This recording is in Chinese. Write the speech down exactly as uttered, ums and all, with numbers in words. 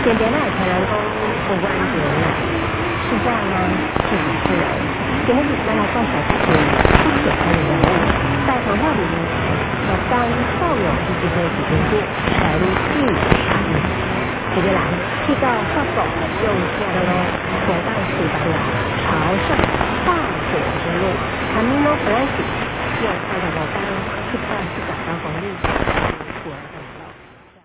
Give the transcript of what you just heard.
前边那才能讲有关节啦，是这样吗？是不是？今日咱来讲小事情，不写可以人物，在童话里面，有当少勇以及个几经过来路记忆。这个人去到法国，用这个活到十八年，朝圣法国之路，他们呢本来是用三十五天去到四十九公里，古人很累。